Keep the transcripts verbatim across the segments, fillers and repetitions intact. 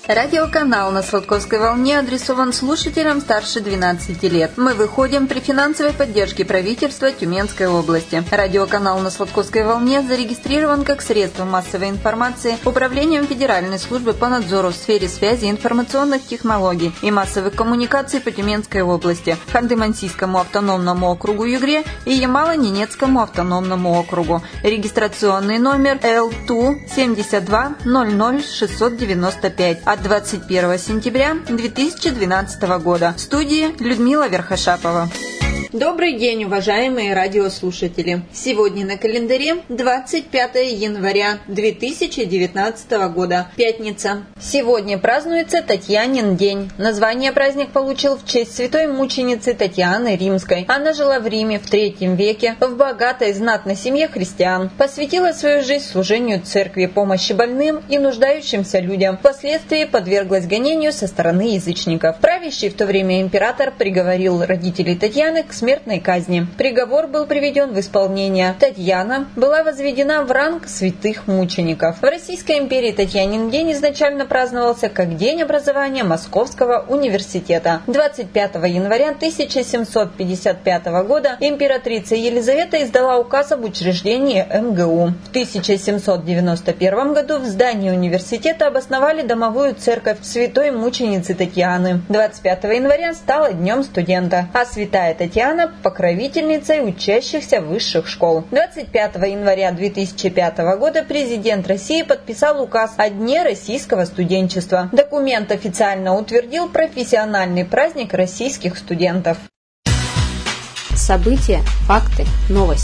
Радиоканал на Сладковской волне адресован слушателям старше двенадцати лет. Мы выходим при финансовой поддержке правительства Тюменской области. Радиоканал на Сладковской волне зарегистрирован как средство массовой информации Управлением Федеральной службы по надзору в сфере связи, информационных технологий и массовых коммуникаций по Тюменской области, Ханты-Мансийскому автономному округу Югре и Ямало-Ненецкому автономному округу. Регистрационный номер эл ту семьдесят два ноль ноль шестьсот девяносто пять от двадцать первого сентября две тысячи двенадцатого года. В студии Людмила Верхошапова. Добрый день, уважаемые радиослушатели! Сегодня на календаре двадцать пятое января две тысячи девятнадцатого года, пятница. Сегодня празднуется Татьянин день. Название праздник получил в честь святой мученицы Татьяны Римской. Она жила в Риме в третьем веке в богатой знатной семье христиан. Посвятила свою жизнь служению церкви, помощи больным и нуждающимся людям. Впоследствии подверглась гонению со стороны язычников. Правящий в то время император приговорил родителей Татьяны к смертной казни. Приговор был приведен в исполнение. Татьяна была возведена в ранг святых мучеников. В Российской империи Татьянин день изначально праздновался как День образования Московского университета. двадцать пятого января тысяча семьсот пятьдесят пятого года императрица Елизавета издала указ об учреждении эм гэ у. В тысяча семьсот девяносто первом году в здании университета обосновали домовую церковь святой мученицы Татьяны. двадцать пятого января стало Днем студента, а святая Татьяна покровительницей учащихся высших школ. двадцать пятого января две тысячи пятого года президент России подписал указ о Дне российского студенчества. Документ официально утвердил профессиональный праздник российских студентов. События, факты, новости.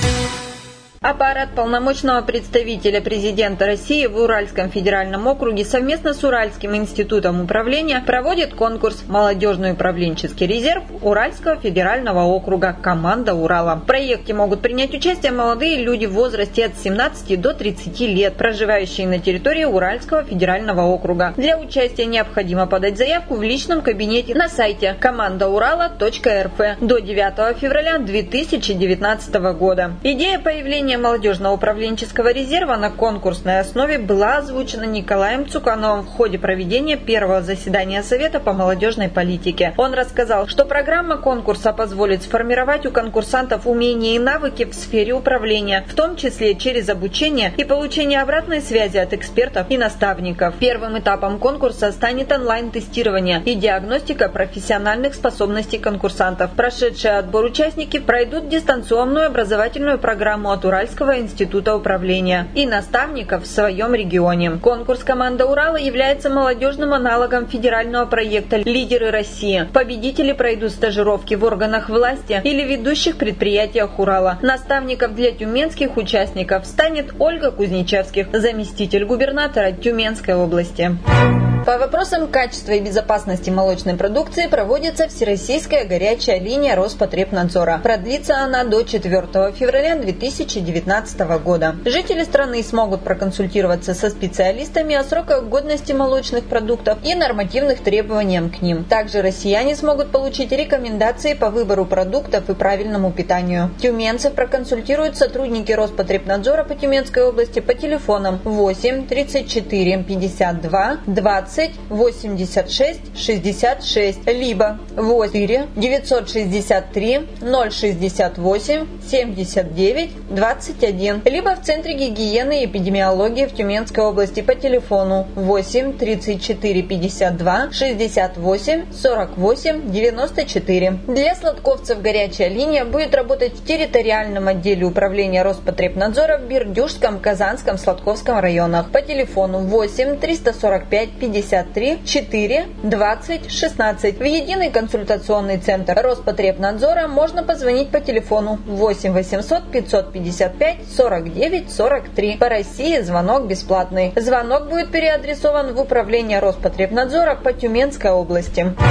Аппарат полномочного представителя президента России в Уральском федеральном округе совместно с Уральским институтом управления проводит конкурс «Молодежный управленческий резерв Уральского федерального округа. Команда Урала». В проекте могут принять участие молодые люди в возрасте от семнадцати до тридцати лет, проживающие на территории Уральского федерального округа. Для участия необходимо подать заявку в личном кабинете на сайте команда урала точка эр эф до девятого февраля две тысячи девятнадцатого года. Идея появления молодежного управленческого резерва на конкурсной основе была озвучена Николаем Цукановым в ходе проведения первого заседания Совета по молодежной политике. Он рассказал, что программа конкурса позволит сформировать у конкурсантов умения и навыки в сфере управления, в том числе через обучение и получение обратной связи от экспертов и наставников. Первым этапом конкурса станет онлайн-тестирование и диагностика профессиональных способностей конкурсантов. Прошедшие отбор участники пройдут дистанционную образовательную программу от Уральского института управления и наставников в своем регионе. Конкурс «Команда Урала» является молодежным аналогом федерального проекта «Лидеры России». Победители пройдут стажировки в органах власти или ведущих предприятиях Урала. Наставников для тюменских участников станет Ольга Кузнечевских, заместитель губернатора Тюменской области. По вопросам качества и безопасности молочной продукции проводится всероссийская горячая линия Роспотребнадзора. Продлится она до четвёртого февраля две тысячи девятнадцатого года. Жители страны смогут проконсультироваться со специалистами о сроках годности молочных продуктов и нормативных требованиях к ним. Также россияне смогут получить рекомендации по выбору продуктов и правильному питанию. Тюменцев проконсультируют сотрудники Роспотребнадзора по Тюменской области по телефонам восемь тридцать четыре пятьдесят два двадцать восемьдесят шесть шестьдесят шесть либо восемь девятьсот шестьдесят три ноль шестьдесят восемь семьдесят девять двадцать один, либо в Центре гигиены и эпидемиологии в Тюменской области по телефону восемь тридцать четыре пятьдесят два шестьдесят восемь сорок восемь девяносто четыре. Для сладковцев горячая линия будет работать в территориальном отделе управления Роспотребнадзора в Бердюжском, Казанском, Сладковском районах по телефону восемь триста сорок пять пятьдесят три четыре двадцать шестнадцать. В единый консультационный центр Роспотребнадзора можно позвонить по телефону восемь восемьсот пятьсот пятьдесят пять сорок девять сорок три. По России звонок бесплатный. Звонок будет переадресован в управление Роспотребнадзора по Тюменской области.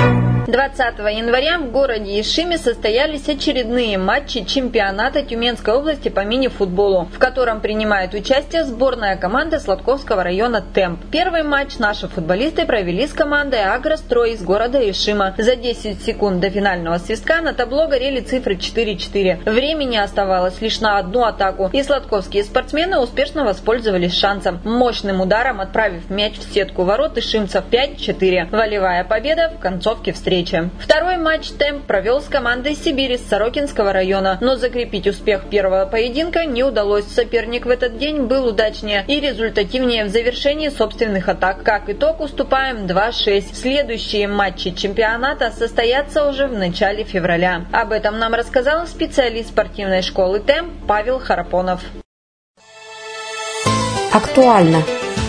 двадцатого января в городе Ишиме состоялись очередные матчи чемпионата Тюменской области по мини-футболу, в котором принимает участие сборная команда Сладковского района «Темп». Первый матч наши футболисты провели с командой «Агрострой» из города Ишима. За десять секунд до финального свистка на табло горели цифры четыре-четыре. Времени оставалось лишь на одну атаку, и сладковские спортсмены успешно воспользовались шансом, мощным ударом отправив мяч в сетку ворот ишимцев пять-четыре. Волевая победа в концовке встречи. Второй матч «Темп» провел с командой «Сибирь» из Сорокинского района, но закрепить успех первого поединка не удалось. Соперник в этот день был удачнее и результативнее в завершении собственных атак. Как итог, уступаем два-шесть. Следующие матчи чемпионата состоятся уже в начале февраля. Об этом нам рассказал специалист спортивной школы «Темп» Павел Харапонов. Актуально.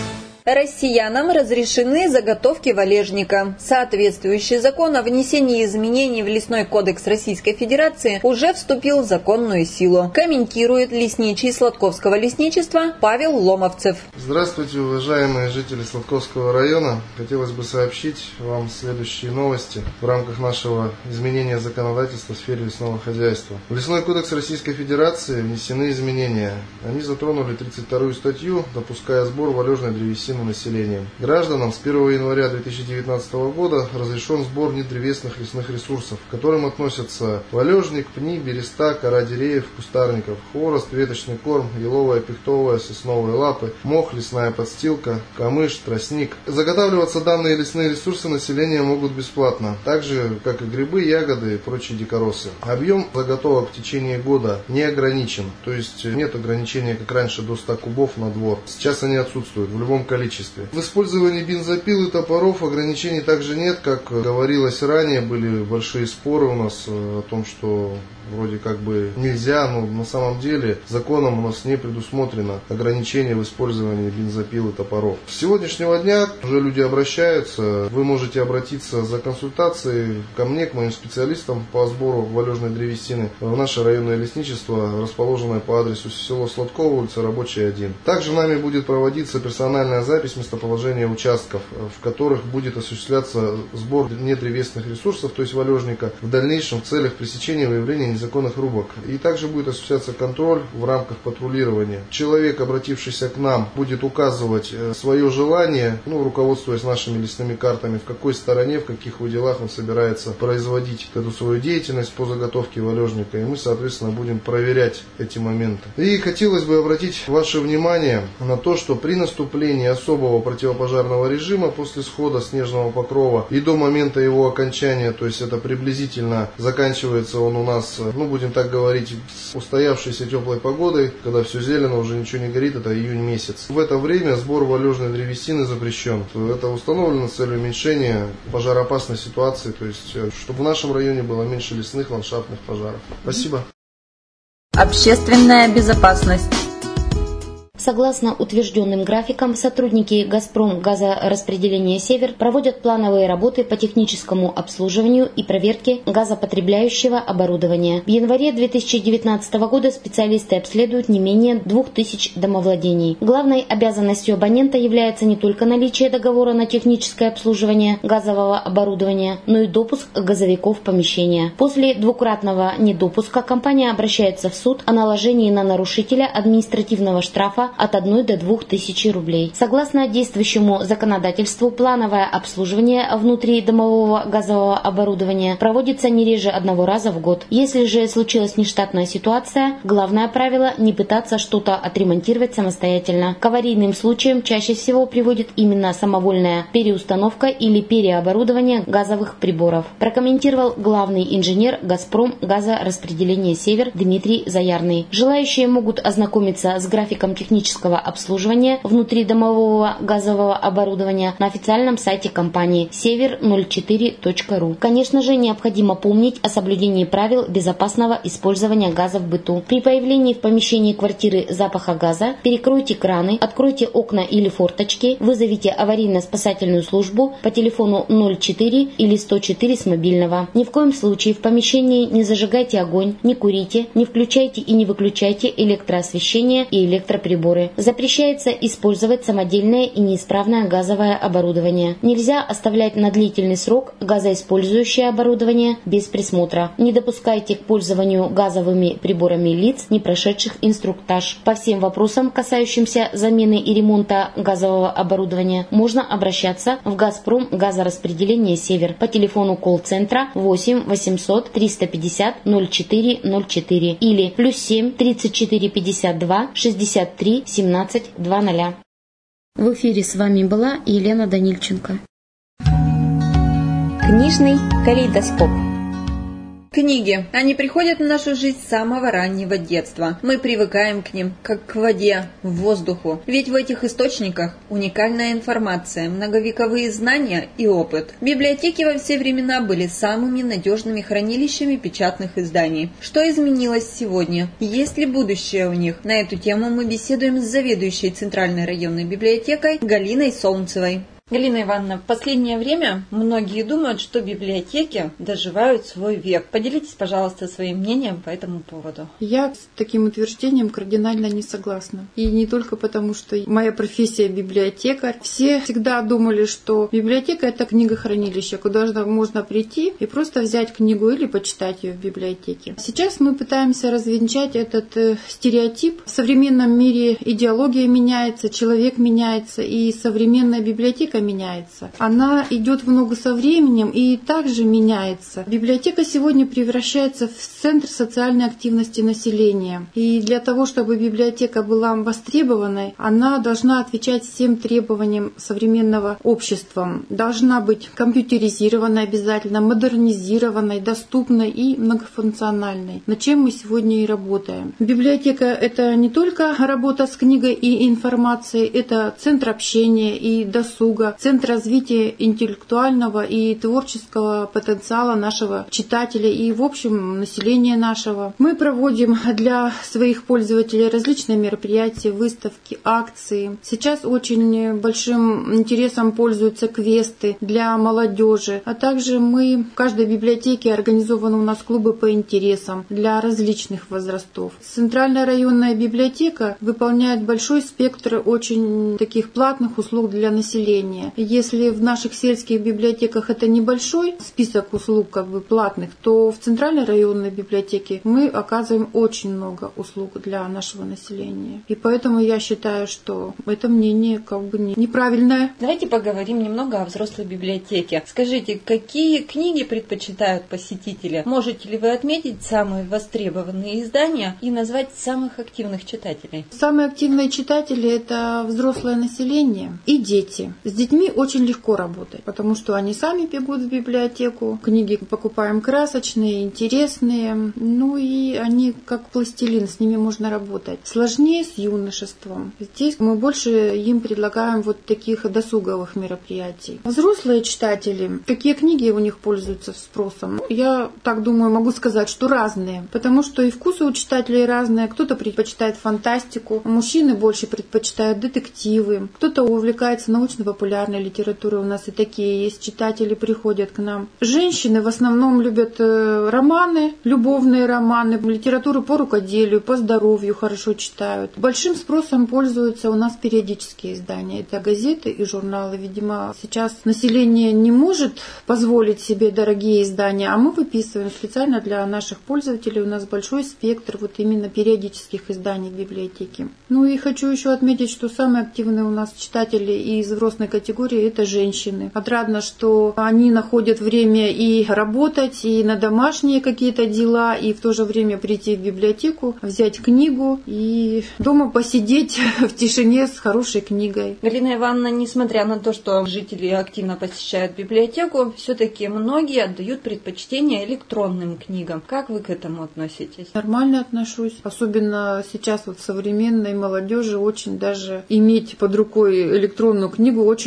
Россиянам разрешены заготовки валежника. Соответствующий закон о внесении изменений в Лесной кодекс Российской Федерации уже вступил в законную силу. Комментирует лесничий Сладковского лесничества Павел Ломовцев. Здравствуйте, уважаемые жители Сладковского района. Хотелось бы сообщить вам следующие новости в рамках нашего изменения законодательства в сфере лесного хозяйства. В Лесной кодекс Российской Федерации внесены изменения. Они затронули тридцать вторую статью, допуская сбор валежной древесины населением. Гражданам с первого января две тысячи девятнадцатого года разрешен сбор недревесных лесных ресурсов, к которым относятся валежник, пни, береста, кора деревьев, кустарников, хворост, веточный корм, еловая, пихтовая, сосновые лапы, мох, лесная подстилка, камыш, тростник. Заготавливаться данные лесные ресурсы населения могут бесплатно, так же, как и грибы, ягоды и прочие дикоросы. Объем заготовок в течение года не ограничен, то есть нет ограничения, как раньше, до ста кубов на двор. Сейчас они отсутствуют в любом количестве. В использовании бензопил и топоров ограничений также нет. Как говорилось ранее, были большие споры у нас о том, что вроде как бы нельзя, но на самом деле законом у нас не предусмотрено ограничение в использовании бензопил и топоров. С сегодняшнего дня уже люди обращаются. Вы можете обратиться за консультацией ко мне, к моим специалистам по сбору валежной древесины в наше районное лесничество, расположенное по адресу село Сладково, улица Рабочая, один. Также нами будет проводиться персональная запись местоположения участков, в которых будет осуществляться сбор недревесных ресурсов, то есть валежника, в дальнейшем в целях пресечения и выявления незаконных рубок. И также будет осуществляться контроль в рамках патрулирования. Человек, обратившийся к нам, будет указывать свое желание, ну, руководствуясь нашими лесными картами, в какой стороне, в каких уделах он собирается производить эту свою деятельность по заготовке валежника. И мы, соответственно, будем проверять эти моменты. И хотелось бы обратить ваше внимание на то, что при наступлении особого противопожарного режима после схода снежного покрова и до момента его окончания, то есть это приблизительно заканчивается он у нас, ну будем так говорить, с устоявшейся теплой погодой, когда все зелено, уже ничего не горит, это июнь месяц. В это время сбор валежной древесины запрещен. Это установлено с целью уменьшения пожароопасной ситуации, то есть чтобы в нашем районе было меньше лесных ландшафтных пожаров. Спасибо. Общественная безопасность. Согласно утвержденным графикам, сотрудники «Газпром» газораспределения «Север» проводят плановые работы по техническому обслуживанию и проверке газопотребляющего оборудования. В январе две тысячи девятнадцатого года специалисты обследуют не менее двух тысяч домовладений. Главной обязанностью абонента является не только наличие договора на техническое обслуживание газового оборудования, но и допуск газовиков в помещение. После двукратного недопуска компания обращается в суд о наложении на нарушителя административного штрафа от одной до двух тысяч рублей. Согласно действующему законодательству, плановое обслуживание внутридомового газового оборудования проводится не реже одного раза в год. Если же случилась нештатная ситуация, главное правило – не пытаться что-то отремонтировать самостоятельно. К аварийным случаям чаще всего приводит именно самовольная переустановка или переоборудование газовых приборов, прокомментировал главный инженер «Газпром» газораспределения «Север» Дмитрий Заярный. Желающие могут ознакомиться с графиком технического обслуживания внутридомового газового оборудования на официальном сайте компании север ноль четыре точка ру. Конечно же, необходимо помнить о соблюдении правил безопасного использования газа в быту. При появлении в помещении квартиры запаха газа перекройте краны, откройте окна или форточки, вызовите аварийно-спасательную службу по телефону ноль четыре или сто четыре с мобильного. Ни в коем случае в помещении не зажигайте огонь, не курите, не включайте и не выключайте электроосвещение и электроприборы. приборы. Запрещается использовать самодельное и неисправное газовое оборудование. Нельзя оставлять на длительный срок газоиспользующее оборудование без присмотра. Не допускайте к пользованию газовыми приборами лиц, не прошедших инструктаж. По всем вопросам, касающимся замены и ремонта газового оборудования, можно обращаться в «Газпром» газораспределение «Север» по телефону колл-центра восемь восемьсот триста пятьдесят ноль четыре ноль четыре или плюс семь тридцать четыре пятьдесят два шестьдесят три семнадцать двадцать. В эфире с вами была Елена Данильченко. Книжный калейдоскоп. Книги. Они приходят в нашу жизнь с самого раннего детства. Мы привыкаем к ним, как к воде, воздуху. Ведь в этих источниках уникальная информация, многовековые знания и опыт. Библиотеки во все времена были самыми надежными хранилищами печатных изданий. Что изменилось сегодня? Есть ли будущее у них? На эту тему мы беседуем с заведующей Центральной районной библиотекой Галиной Солнцевой. Галина Ивановна, в последнее время многие думают, что библиотеки доживают свой век. Поделитесь, пожалуйста, своим мнением по этому поводу. Я с таким утверждением кардинально не согласна. И не только потому, что моя профессия библиотекарь. Все всегда думали, что библиотека — это книгохранилище, куда можно прийти и просто взять книгу или почитать ее в библиотеке. Сейчас мы пытаемся развенчать этот э, стереотип. В современном мире идеология меняется, человек меняется, и современная библиотека меняется. Она идет в ногу со временем и также меняется. Библиотека сегодня превращается в центр социальной активности населения. И для того, чтобы библиотека была востребованной, она должна отвечать всем требованиям современного общества. Должна быть компьютеризированной обязательно, модернизированной, доступной и многофункциональной, над чем мы сегодня и работаем. Библиотека — это не только работа с книгой и информацией, это центр общения и досуга, центр развития интеллектуального и творческого потенциала нашего читателя и, в общем, населения нашего. Мы проводим для своих пользователей различные мероприятия, выставки, акции. Сейчас очень большим интересом пользуются квесты для молодежи, а также мы в каждой библиотеке организованы у нас клубы по интересам для различных возрастов. Центральная районная библиотека выполняет большой спектр очень таких платных услуг для населения. Если в наших сельских библиотеках это небольшой список услуг как бы платных, то в Центральной районной библиотеке мы оказываем очень много услуг для нашего населения. И поэтому я считаю, что это мнение как бы неправильное. Давайте поговорим немного о взрослой библиотеке. Скажите, какие книги предпочитают посетители? Можете ли вы отметить самые востребованные издания и назвать самых активных читателей? Самые активные читатели — это взрослое население и дети. С детьми очень легко работать, потому что они сами бегут в библиотеку, книги покупаем красочные, интересные, ну и они как пластилин, с ними можно работать. Сложнее с юношеством. Здесь мы больше им предлагаем вот таких досуговых мероприятий. Взрослые читатели, какие книги у них пользуются спросом? Я так думаю, могу сказать, что разные, потому что и вкусы у читателей разные. Кто-то предпочитает фантастику, мужчины больше предпочитают детективы, кто-то увлекается научно-популярной литературой, у нас и такие есть читатели, приходят к нам. Женщины в основном любят романы, любовные романы, литературу по рукоделию, по здоровью хорошо читают. Большим спросом пользуются у нас периодические издания. Это газеты и журналы. Видимо, сейчас население не может позволить себе дорогие издания, а мы выписываем специально для наших пользователей. У нас большой спектр вот именно периодических изданий в библиотеке. Ну и хочу еще отметить, что самые активные у нас читатели из взрослой категории — это женщины. Отрадно, что они находят время и работать, и на домашние какие-то дела, и в то же время прийти в библиотеку, взять книгу и дома посидеть в тишине с хорошей книгой. Галина Ивановна, несмотря на то, что жители активно посещают библиотеку, все-таки многие отдают предпочтение электронным книгам. Как вы к этому относитесь? Нормально отношусь. Особенно сейчас вот в современной молодежи очень даже иметь под рукой электронную книгу очень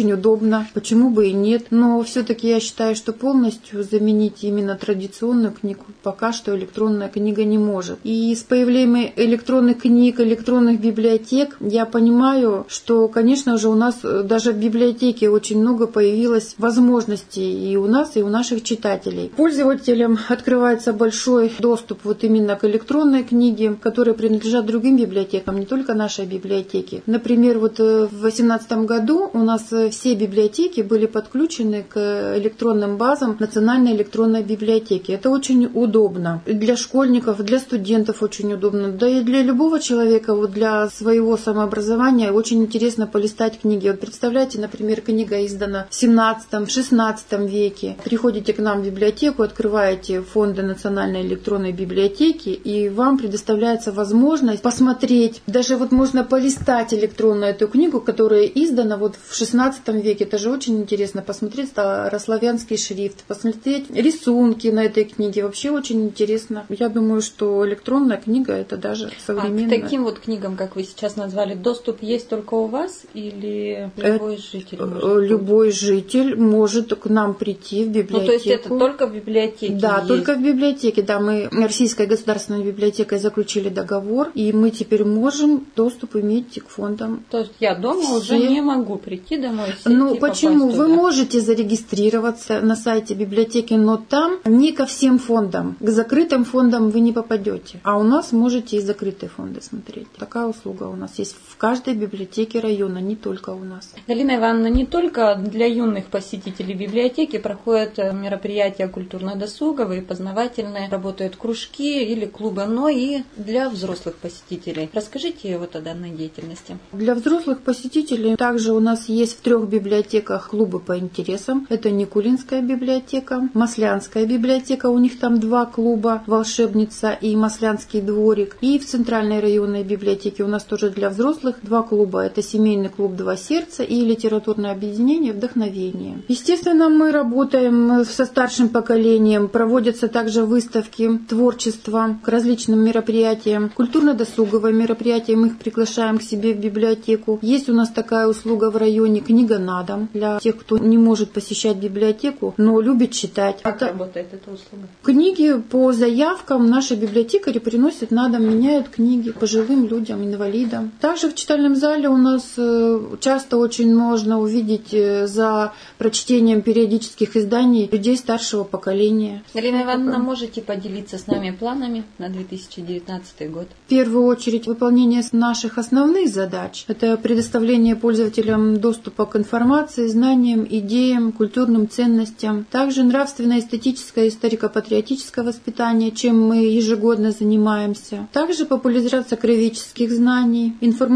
очень удобно, почему бы и нет. Но все-таки я считаю, что полностью заменить именно традиционную книгу пока что электронная книга не может. И с появлением электронных книг, электронных библиотек, я понимаю, что, конечно же, у нас даже в библиотеке очень много появилось возможностей и у нас, и у наших читателей. Пользователям открывается большой доступ вот именно к электронной книге, которые принадлежат другим библиотекам, не только нашей библиотеке. Например, вот в две тысячи восемнадцатом году у нас все библиотеки были подключены к электронным базам Национальной электронной библиотеки. Это очень удобно. Для школьников, для студентов очень удобно. Да и для любого человека, вот для своего самообразования очень интересно полистать книги. Вот представляете, например, книга издана в семнадцатом-шестнадцатом веке. Приходите к нам в библиотеку, открываете фонды Национальной электронной библиотеки, и вам предоставляется возможность посмотреть, даже вот можно полистать электронную эту книгу, которая издана вот в шестнадцатом веке. Это же очень интересно посмотреть старославянский шрифт, посмотреть рисунки на этой книге. Вообще очень интересно. Я думаю, что электронная книга это даже современная. А к таким вот книгам, как вы сейчас назвали, доступ есть только у вас или любой житель может? Любой житель может к нам прийти в библиотеку. Ну, то есть это только в библиотеке? Да, есть. Только в библиотеке. Да, мы Российской государственной библиотекой заключили договор, и мы теперь можем доступ иметь к фондам. То есть я дома Все. уже не могу прийти домой? Ну, почему? Вы можете зарегистрироваться на сайте библиотеки, но там не ко всем фондам. К закрытым фондам вы не попадете. А у нас можете и закрытые фонды смотреть. Такая услуга у нас есть в каждой библиотеке района, не только у нас. Галина Ивановна, не только для юных посетителей библиотеки проходят мероприятия культурно-досуговые, познавательные, работают кружки или клубы, но и для взрослых посетителей. Расскажите вот о данной деятельности. Для взрослых посетителей также у нас есть в трех библиотеках клубы по интересам. Это Никулинская библиотека, Маслянская библиотека, у них там два клуба, Волшебница и Маслянский дворик. И в Центральной районной библиотеке у нас тоже для взрослых два клуба. Это семейный клуб «Два сердца» и литературное объединение «Вдохновение». Естественно, мы работаем со старшим поколением, проводятся также выставки творчества к различным мероприятиям, культурно-досуговые мероприятия, мы их приглашаем к себе в библиотеку. Есть у нас такая услуга в районе «Книга на дом» для тех, кто не может посещать библиотеку, но любит читать. Как это... работает эта услуга? Книги по заявкам наши библиотекари приносят на дом, меняют книги пожилым людям, инвалидам. Также в читальном зале у нас часто очень можно увидеть за прочтением периодических изданий людей старшего поколения. Галина Ивановна, можете поделиться с нами планами на две тысячи девятнадцатый год? В первую очередь выполнение наших основных задач. Это предоставление пользователям доступа к информации, знаниям, идеям, культурным ценностям. Также нравственно-эстетическое, историко-патриотическое воспитание, чем мы ежегодно занимаемся. Также популяризация краеведческих знаний,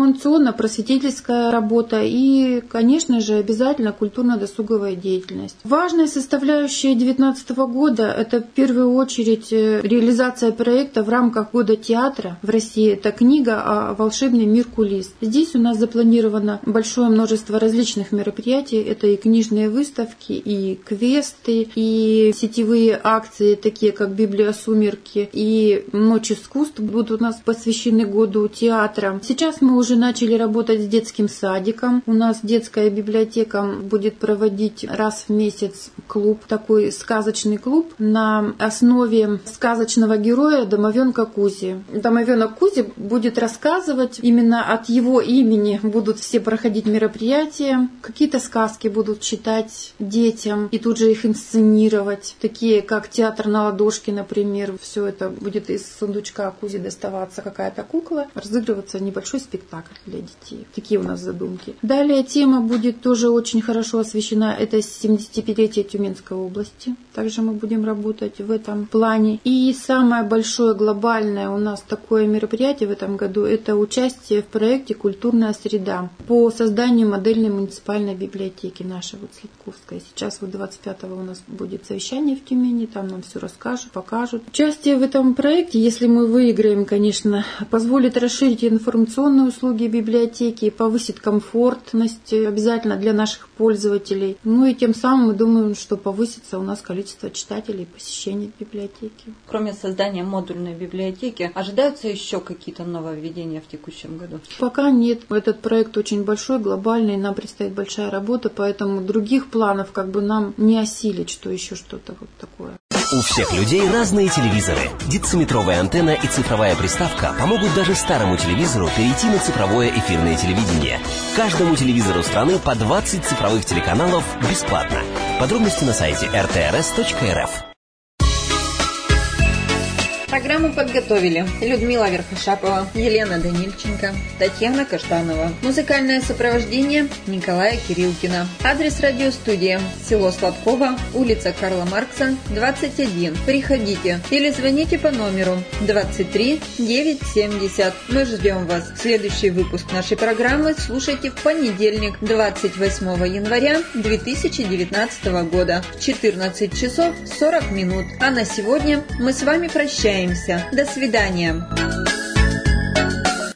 информационно-просветительская работа и, конечно же, обязательно культурно-досуговая деятельность. Важная составляющая две тысячи девятнадцатого года – это в первую очередь реализация проекта в рамках Года театра в России. Это книга о «Волшебный мир кулис». Здесь у нас запланировано большое множество различных мероприятий. Это и книжные выставки, и квесты, и сетевые акции, такие как «Библия сумерки», и «Ночь искусств» будут у нас посвящены Году театра. Сейчас мы уже начали работать с детским садиком. У нас детская библиотека будет проводить раз в месяц клуб, такой сказочный клуб на основе сказочного героя Домовенка Кузи. Домовенок Кузи будет рассказывать, именно от его имени будут все проходить мероприятия, какие-то сказки будут читать детям и тут же их инсценировать, такие как «Театр на ладошке», например. Все это будет из сундучка Кузи доставаться какая-то кукла, разыгрываться небольшой спектакль для детей. Такие у нас задумки. Далее тема будет тоже очень хорошо освещена, это семидесятипятилетие Тюменской области. Также мы будем работать в этом плане. И самое большое глобальное у нас такое мероприятие в этом году – это участие в проекте «Культурная среда» по созданию модельной муниципальной библиотеки нашей вот Слепковской. Сейчас вот двадцать пятого у нас будет совещание в Тюмени, там нам все расскажут, покажут. Участие в этом проекте, если мы выиграем, конечно, позволит расширить информационные услуги библиотеки, повысит комфортность обязательно для наших пользователей. Ну и тем самым мы думаем, что повысится у нас количество читателей, посещений библиотеки. Кроме создания модульной библиотеки, ожидаются еще какие-то нововведения в текущем году? Пока нет. Этот проект очень большой, глобальный, нам предстоит большая работа, поэтому других планов как бы нам не осилить, что еще что-то вот такое. У всех людей разные телевизоры. Дециметровая антенна и цифровая приставка помогут даже старому телевизору перейти на цифровое эфирное телевидение. Каждому телевизору страны по двадцать цифровых телеканалов бесплатно. Подробности на сайте эр тэ эр эс точка эр эф. Программу подготовили Людмила Верхошапова, Елена Данильченко, Татьяна Каштанова. Музыкальное сопровождение Николая Кирилкина. Адрес радиостудии: село Сладково, улица Карла Маркса, двадцать один. Приходите или звоните по номеру двадцать три девятьсот семьдесят. Мы ждем вас. Следующий выпуск нашей программы слушайте в понедельник, двадцать восьмого января две тысячи девятнадцатого года в четырнадцать часов сорок минут. А на сегодня мы с вами прощаемся. До свидания.